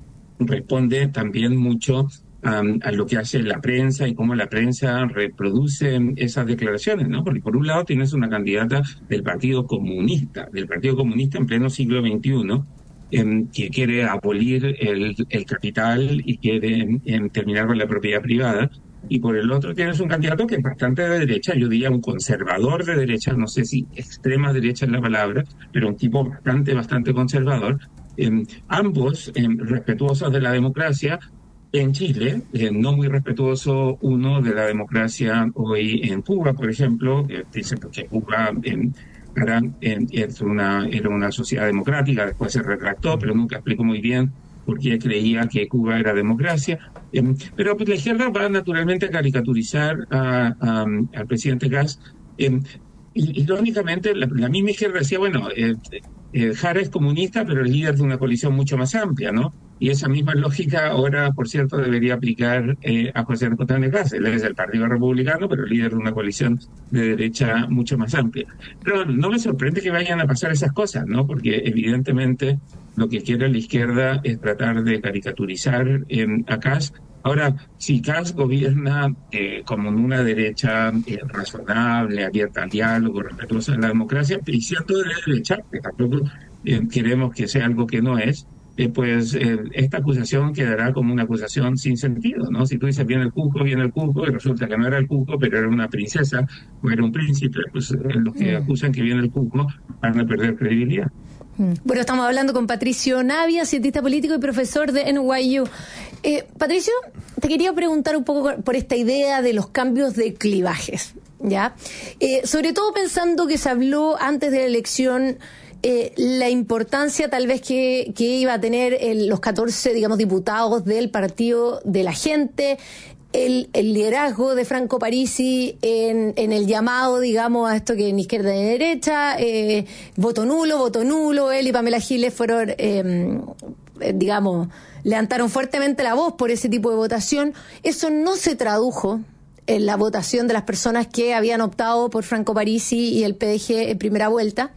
responde también mucho Um, a lo que hace la prensa y cómo la prensa reproduce esas declaraciones, ¿no? Porque por un lado tienes una candidata del Partido Comunista, del Partido Comunista en pleno siglo veintiuno, eh, que quiere abolir el, el capital y quiere eh, terminar con la propiedad privada. Y por el otro tienes un candidato que es bastante de derecha, yo diría un conservador de derecha, no sé si extrema derecha es la palabra, pero un tipo bastante, bastante conservador. Eh, ambos eh, respetuosos de la democracia. En Chile, eh, no muy respetuoso uno de la democracia hoy en Cuba, por ejemplo, eh, dice que Cuba eh, era, eh, es una, era una sociedad democrática, después se retractó, pero nunca explicó muy bien por qué creía que Cuba era democracia. Eh, pero pues, la izquierda va naturalmente a caricaturizar a, a, al presidente Kast. Eh, y, irónicamente, la, la misma izquierda decía, bueno, eh, eh, Jara es comunista, pero es líder de una coalición mucho más amplia, ¿no? Y esa misma lógica ahora, por cierto, debería aplicar eh, a José Antonio Kast. Él es del Partido Republicano, pero líder de una coalición de derecha mucho más amplia. Pero no me sorprende que vayan a pasar esas cosas, ¿no? Porque evidentemente lo que quiere la izquierda es tratar de caricaturizar eh, a Kast. Ahora, si Kast gobierna eh, como en una derecha eh, razonable, abierta al diálogo, respetuosa de la democracia, y siendo de la derecha, que tampoco eh, queremos que sea algo que no es, Eh, pues eh, esta acusación quedará como una acusación sin sentido, ¿no? Si tú dices viene el cuco, viene el cuco, y resulta que no era el cuco, pero era una princesa o era un príncipe, pues eh, los que mm. acusan que viene el cuco van a perder credibilidad. Mm. Bueno, estamos hablando con Patricio Navia, cientista político y profesor de N Y U. Eh, Patricio, te quería preguntar un poco por esta idea de los cambios de clivajes, ¿ya? Eh, sobre todo pensando que se habló antes de la elección Eh, la importancia tal vez que, que iba a tener el, los catorce, digamos, diputados del Partido de la Gente, el, el liderazgo de Franco Parisi en, en el llamado, digamos, a esto que ni izquierda ni derecha, eh, voto nulo, voto nulo. Él y Pamela Giles fueron, eh, digamos, levantaron fuertemente la voz por ese tipo de votación. Eso no se tradujo en la votación de las personas que habían optado por Franco Parisi y el P D G en primera vuelta.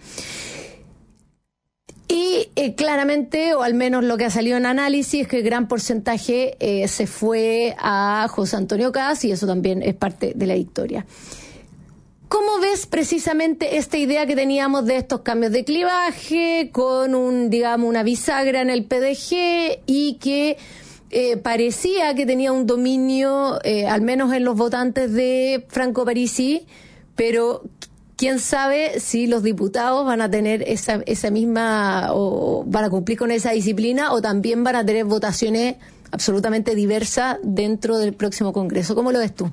Y eh, claramente, o al menos lo que ha salido en análisis, es que el gran porcentaje eh, se fue a José Antonio Kast, y eso también es parte de la victoria. ¿Cómo ves precisamente esta idea que teníamos de estos cambios de clivaje, con un, digamos, una bisagra en el P D G, y que eh, parecía que tenía un dominio, eh, al menos en los votantes de Franco Parisi, pero quién sabe si los diputados van a tener esa, esa misma, o van a cumplir con esa disciplina, o también van a tener votaciones absolutamente diversas dentro del próximo Congreso? ¿Cómo lo ves tú?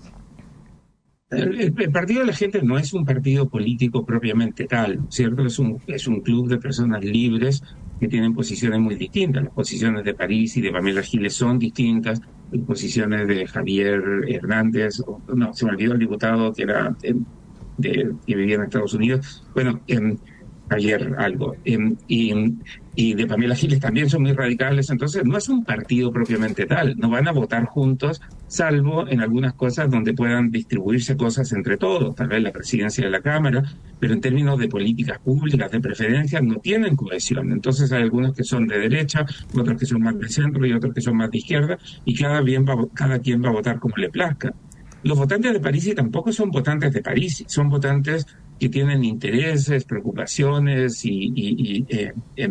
El, el Partido de la Gente no es un partido político propiamente tal, ¿cierto? Es un, es un club de personas libres que tienen posiciones muy distintas. Las posiciones de París y de Pamela Giles son distintas, las posiciones de Javier Hernández, o, no, se me olvidó el diputado que era... Eh, De, que vivía en Estados Unidos. Bueno, eh, ayer algo. Eh, y, y de Pamela Giles también son muy radicales, entonces no es un partido propiamente tal, no van a votar juntos, salvo en algunas cosas donde puedan distribuirse cosas entre todos, tal vez la presidencia de la Cámara, pero en términos de políticas públicas, de preferencias, no tienen cohesión. Entonces hay algunos que son de derecha, otros que son más de centro y otros que son más de izquierda, y cada, bien va, cada quien va a votar como le plazca. Los votantes de París tampoco son votantes de París, son votantes que tienen intereses, preocupaciones y, y, y eh, eh,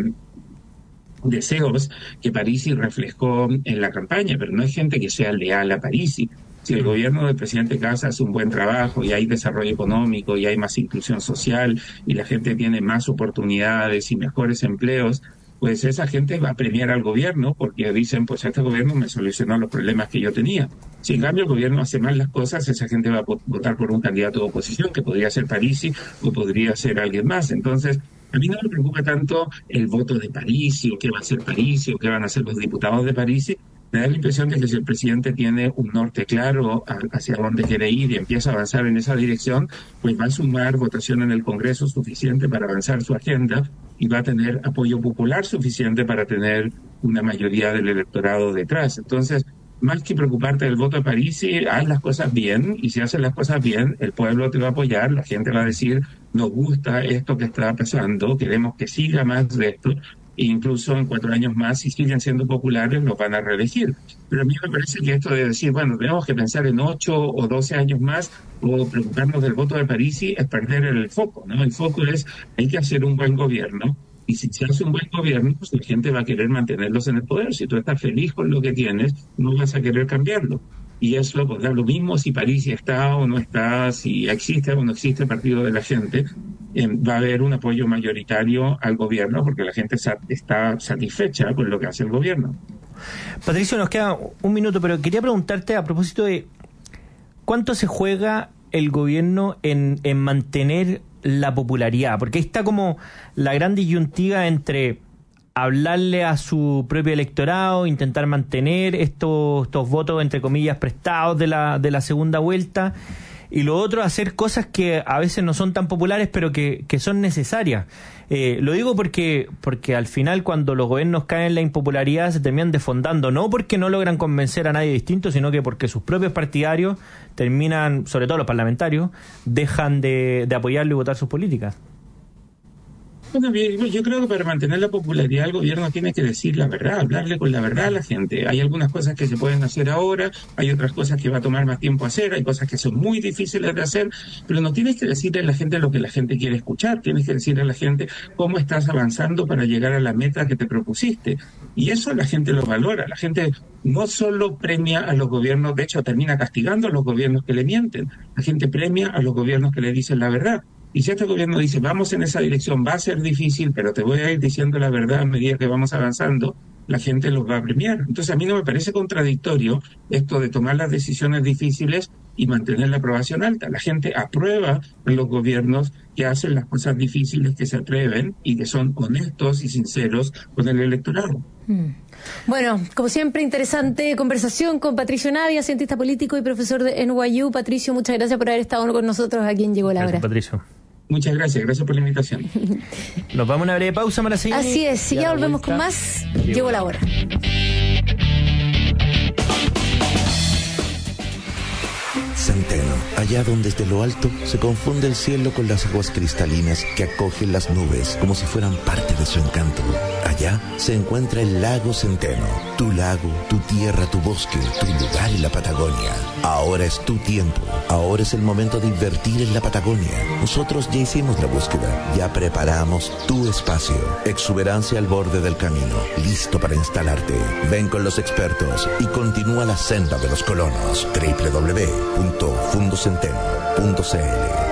deseos que Parisi reflejó en la campaña, pero no hay gente que sea leal a Parisi. Si el gobierno del presidente Kast hace un buen trabajo y hay desarrollo económico y hay más inclusión social y la gente tiene más oportunidades y mejores empleos, pues esa gente va a premiar al gobierno porque dicen, pues este gobierno me solucionó los problemas que yo tenía. Si en cambio el gobierno hace mal las cosas, esa gente va a votar por un candidato de oposición, que podría ser Parisi o podría ser alguien más. Entonces, a mí no me preocupa tanto el voto de Parisi o qué va a hacer Parisi o qué van a hacer los diputados de Parisi. Me da la impresión de que si el presidente tiene un norte claro hacia dónde quiere ir y empieza a avanzar en esa dirección, pues va a sumar votación en el Congreso suficiente para avanzar su agenda y va a tener apoyo popular suficiente para tener una mayoría del electorado detrás. Entonces, más que preocuparte del voto de Parisi, haz las cosas bien, y si haces las cosas bien, el pueblo te va a apoyar, la gente va a decir, nos gusta esto que está pasando, queremos que siga más de esto, e incluso en cuatro años más, si siguen siendo populares, los van a reelegir. Pero a mí me parece que esto de decir, bueno, tenemos que pensar en ocho o doce años más, o preocuparnos del voto de Parisi, es perder el foco, ¿no? El foco es, hay que hacer un buen gobierno, y si se hace un buen gobierno, pues la gente va a querer mantenerlos en el poder. Si tú estás feliz con lo que tienes, no vas a querer cambiarlo. Y eso, pues da lo mismo si Parisi está o no está, si existe o no existe el partido de la gente, eh, va a haber un apoyo mayoritario al gobierno porque la gente sa- está satisfecha con lo que hace el gobierno. Patricio, nos queda un minuto, pero quería preguntarte a propósito de cuánto se juega el gobierno en, en mantener la popularidad, porque ahí está como la gran disyuntiva entre hablarle a su propio electorado, intentar mantener estos, estos votos entre comillas prestados de la, de la segunda vuelta, y lo otro, hacer cosas que a veces no son tan populares pero que, que son necesarias. Eh, lo digo porque porque al final cuando los gobiernos caen en la impopularidad se terminan desfondando, no porque no logran convencer a nadie distinto, sino que porque sus propios partidarios terminan, sobre todo los parlamentarios, dejan de, de apoyarlo y votar sus políticas. Bueno, yo creo que para mantener la popularidad el gobierno tiene que decir la verdad, hablarle con la verdad a la gente. Hay algunas cosas que se pueden hacer ahora, hay otras cosas que va a tomar más tiempo hacer, hay cosas que son muy difíciles de hacer, pero no tienes que decirle a la gente lo que la gente quiere escuchar, tienes que decirle a la gente cómo estás avanzando para llegar a la meta que te propusiste. Y eso la gente lo valora, la gente no solo premia a los gobiernos, de hecho termina castigando a los gobiernos que le mienten, la gente premia a los gobiernos que le dicen la verdad. Y si este gobierno dice, vamos en esa dirección, va a ser difícil, pero te voy a ir diciendo la verdad a medida que vamos avanzando, la gente los va a premiar. Entonces a mí no me parece contradictorio esto de tomar las decisiones difíciles y mantener la aprobación alta. La gente aprueba a los gobiernos que hacen las cosas difíciles, que se atreven y que son honestos y sinceros con el electorado. Mm. Bueno, como siempre, interesante conversación con Patricio Navia, cientista político y profesor de N Y U. Patricio, muchas gracias por haber estado con nosotros aquí en Llegó la Hora. Gracias, Patricio. Muchas gracias, gracias por la invitación. Nos vamos a una breve pausa, Maracini. Así es, y ya, ya volvemos vuelta. Con más. Llegó la Hora. Centeno, allá donde desde lo alto se confunde el cielo con las aguas cristalinas que acogen las nubes como si fueran parte de su encanto. Allá se encuentra el lago Centeno, tu lago, tu tierra, tu bosque, tu lugar en la Patagonia. Ahora es tu tiempo, ahora es el momento de invertir en la Patagonia. Nosotros ya hicimos la búsqueda, ya preparamos tu espacio. Exuberancia al borde del camino, listo para instalarte. Ven con los expertos y continúa la senda de los colonos. doble u doble u doble u punto fundo centeno punto c l.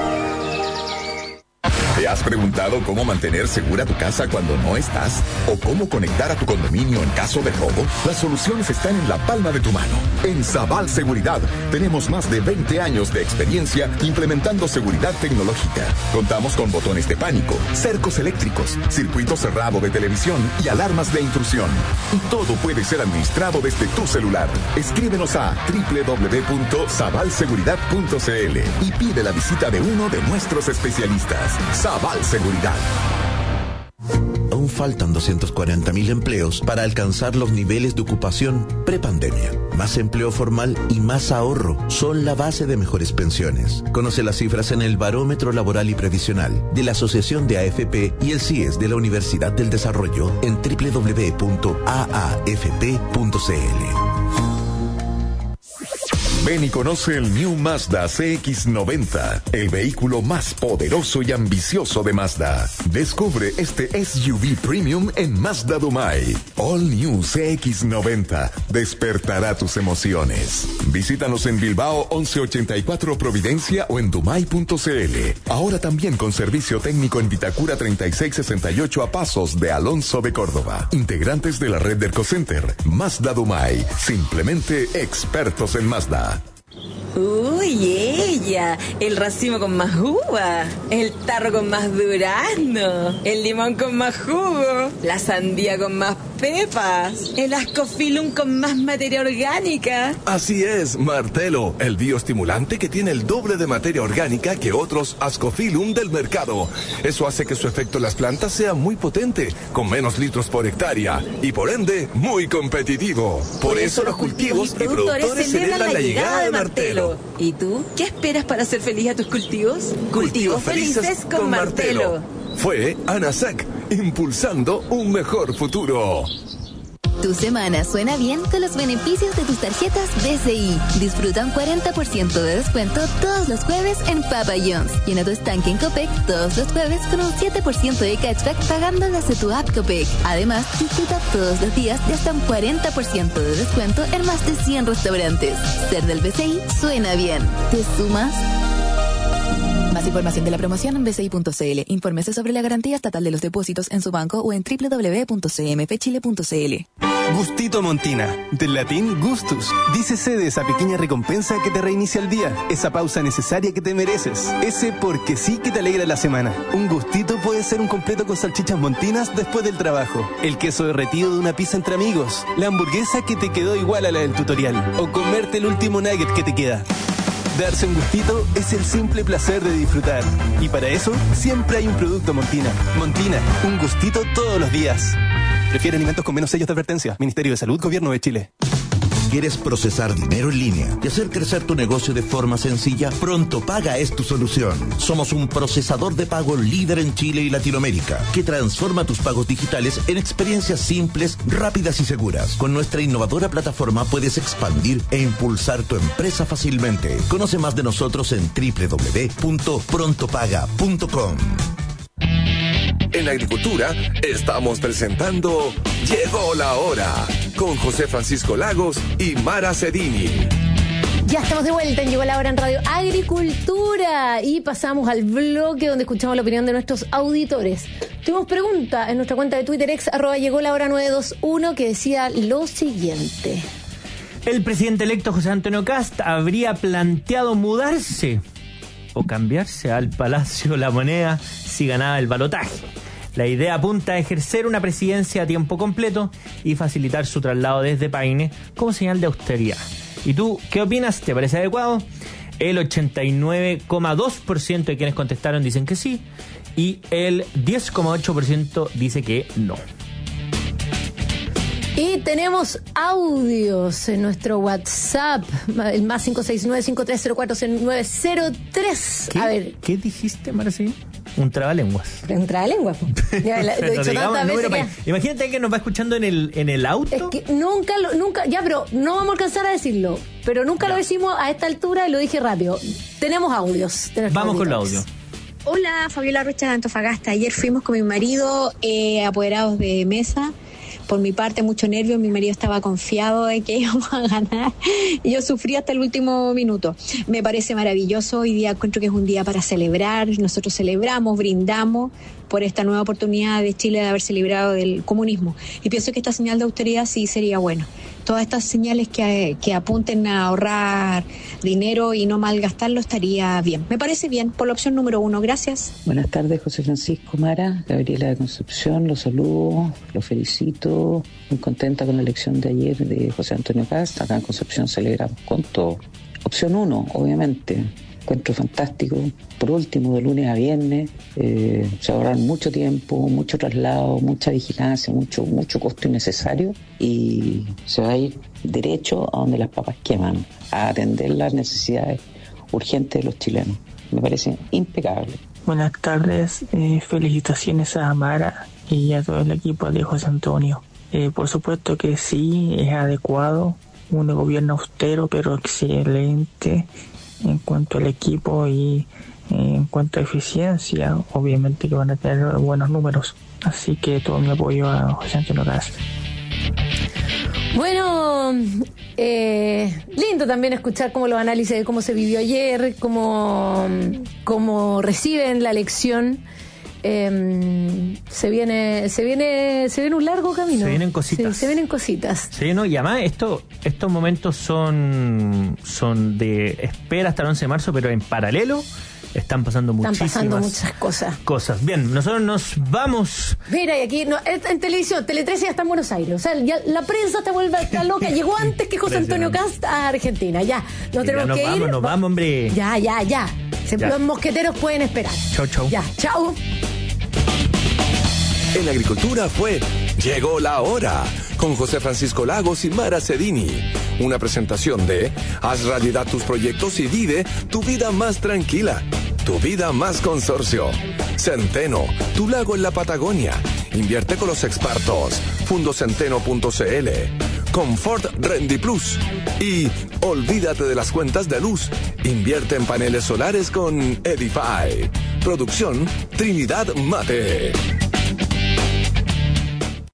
¿Te has preguntado cómo mantener segura tu casa cuando no estás? ¿O cómo conectar a tu condominio en caso de robo? Las soluciones están en la palma de tu mano. En Sabal Seguridad tenemos más de veinte años de experiencia implementando seguridad tecnológica. Contamos con botones de pánico, cercos eléctricos, circuito cerrado de televisión y alarmas de intrusión. Y todo puede ser administrado desde tu celular. Escríbenos a doble u doble u doble u punto sabal seguridad punto c l y pide la visita de uno de nuestros especialistas. Sabal Seguridad. faltan doscientos cuarenta mil empleos para alcanzar los niveles de ocupación prepandemia. Más empleo formal y más ahorro son la base de mejores pensiones. Conoce las cifras en el Barómetro Laboral y Previsional de la Asociación de A F P y el C I E S de la Universidad del Desarrollo en doble u doble u doble u punto a a f p punto c l. Ven y conoce el New Mazda C X noventa, el vehículo más poderoso y ambicioso de Mazda. Descubre este S U V Premium en Mazda Dumai. All New C X noventa despertará tus emociones. Visítanos en Bilbao once ochenta y cuatro Providencia o en dumai punto c l. Ahora también con servicio técnico en Vitacura treinta y seis sesenta y ocho a pasos de Alonso de Córdoba. Integrantes de la red de Ercocenter. Mazda Dumai. Simplemente expertos en Mazda. Uy, ella, el racimo con más uva, el tarro con más durazno, el limón con más jugo, la sandía con más pepas, el ascofilum con más materia orgánica. Así es, Martelo, el bioestimulante que tiene el doble de materia orgánica que otros ascofilum del mercado. Eso hace que su efecto en las plantas sea muy potente, con menos litros por hectárea y por ende muy competitivo. Por, por eso, eso los cultivos y productores, productores celebran la llegada de Martelo. ¿Y tú? ¿Qué esperas para hacer feliz a tus cultivos? Cultivos, Cultivos felices, felices con, con Martelo. Martelo. Fue ANASEC, impulsando un mejor futuro. Tu semana suena bien con los beneficios de tus tarjetas B C I. Disfruta un cuarenta por ciento de descuento todos los jueves en Papa John's. Llena tu estanque en Copec todos los jueves con un siete por ciento de cashback pagando desde tu app Copec. Además, disfruta todos los días de hasta un cuarenta por ciento de descuento en más de cien restaurantes. Ser del B C I suena bien. ¿Te sumas? Más información de la promoción en b c i punto c l. Infórmese sobre la garantía estatal de los depósitos en su banco o en doble u doble u doble u punto c m f chile punto c l. Gustito Montina, del latín gustus. Dícese de esa pequeña recompensa que te reinicia el día, esa pausa necesaria que te mereces, ese porque sí que te alegra la semana. Un gustito puede ser un completo con salchichas montinas después del trabajo, el queso derretido de una pizza entre amigos, la hamburguesa que te quedó igual a la del tutorial, o comerte el último nugget que te queda. Darse un gustito es el simple placer de disfrutar. Y para eso, siempre hay un producto Montina. Montina, un gustito todos los días. Prefiere alimentos con menos sellos de advertencia. Ministerio de Salud, Gobierno de Chile. ¿Quieres procesar dinero en línea y hacer crecer tu negocio de forma sencilla? Pronto Paga es tu solución. Somos un procesador de pago líder en Chile y Latinoamérica que transforma tus pagos digitales en experiencias simples, rápidas y seguras. Con nuestra innovadora plataforma puedes expandir e impulsar tu empresa fácilmente. Conoce más de nosotros en doble u doble u doble u punto pronto paga punto com. En la agricultura estamos presentando Llegó la Hora con José Francisco Lagos y Mara Cedini. Ya estamos de vuelta en Llegó la Hora en Radio Agricultura y pasamos al bloque donde escuchamos la opinión de nuestros auditores. Tuvimos pregunta en nuestra cuenta de Twitter ex arroba llegó la hora nueve dos uno que decía lo siguiente. El presidente electo José Antonio Kast habría planteado mudarse o cambiarse al Palacio La Moneda si ganaba el balotaje. La idea apunta a ejercer una presidencia a tiempo completo y facilitar su traslado desde Paine como señal de austeridad. ¿Y tú qué opinas? ¿Te parece adecuado? El ochenta y nueve coma dos por ciento de quienes contestaron dicen que sí y el diez coma ocho por ciento dice que no. Y tenemos audios en nuestro WhatsApp, el más cinco seis nueve, cinco tres cero cuatro nueve cero tres. ¿Qué, a ver. ¿Qué dijiste, Marcín? Un trabalenguas. Un trabalenguas. Ya, la, lo he dicho tantas veces que... Imagínate que nos va escuchando en el en el auto. Es que nunca, lo, nunca, ya, pero no vamos a alcanzar a decirlo. Pero nunca ya. Lo decimos a esta altura y lo dije rápido. Tenemos audios. Vamos con el audio. Hola, Fabiola Rocha de Antofagasta. Ayer fuimos con mi marido eh, apoderados de mesa. Por mi parte, mucho nervio, mi marido estaba confiado de que íbamos a ganar y yo sufrí hasta el último minuto. Me parece maravilloso, hoy día encuentro que es un día para celebrar, nosotros celebramos, brindamos por esta nueva oportunidad de Chile de haberse librado del comunismo y pienso que esta señal de austeridad sí sería buena. Todas estas señales que, que apunten a ahorrar dinero y no malgastarlo estaría bien. Me parece bien, por la opción número uno. Gracias. Buenas tardes, José Francisco, Mara, Gabriela de Concepción, los saludo, los felicito. Muy contenta con la elección de ayer de José Antonio Kast. Acá en Concepción celebramos con todo. Opción uno, obviamente. encuentro fantástico. Por último, de lunes a viernes, eh, se ahorran mucho tiempo, mucho traslado, mucha vigilancia, mucho, mucho costo innecesario, y se va a ir derecho a donde las papas queman, a atender las necesidades urgentes de los chilenos. Me parece impecable. Buenas tardes, eh, felicitaciones a Amara y a todo el equipo de José Antonio. Eh, por supuesto que sí, es adecuado, un gobierno austero pero excelente en cuanto al equipo y eh, en cuanto a eficiencia. Obviamente que van a tener buenos números, así que todo mi apoyo a José Antonio Kast. Bueno, eh, lindo también escuchar como los análisis de cómo se vivió ayer, cómo, cómo reciben la elección. Eh, se viene, se viene, se viene un largo camino. Se vienen cositas. Sí, se vienen cositas. Sí, no, y además esto, estos momentos son, son de espera hasta el once de marzo, pero en paralelo están pasando Están muchísimas pasando muchas cosas. cosas. Bien, nosotros nos vamos. Mira, y aquí no, en televisión, Tele trece ya está en Buenos Aires. O sea, ya la prensa está vuelta está loca. Llegó antes que José Antonio Kast a Argentina. Ya, nos Y tenemos ya nos que vamos, ir. nos vamos, hombre. Ya, ya, ya. Se- Ya. Los mosqueteros pueden esperar. Chau, chau. Ya, chau. En agricultura fue Llegó la hora con José Francisco Lagos y Mara Cedini. Una presentación de Haz realidad tus proyectos y vive tu vida más tranquila. Tu vida más consorcio. Centeno, tu lago en la Patagonia. Invierte con los expertos. Fundocenteno punto c l. Confort Rendiplus. Y olvídate de las cuentas de luz. Invierte en paneles solares con Edify. Producción Trinidad Mate.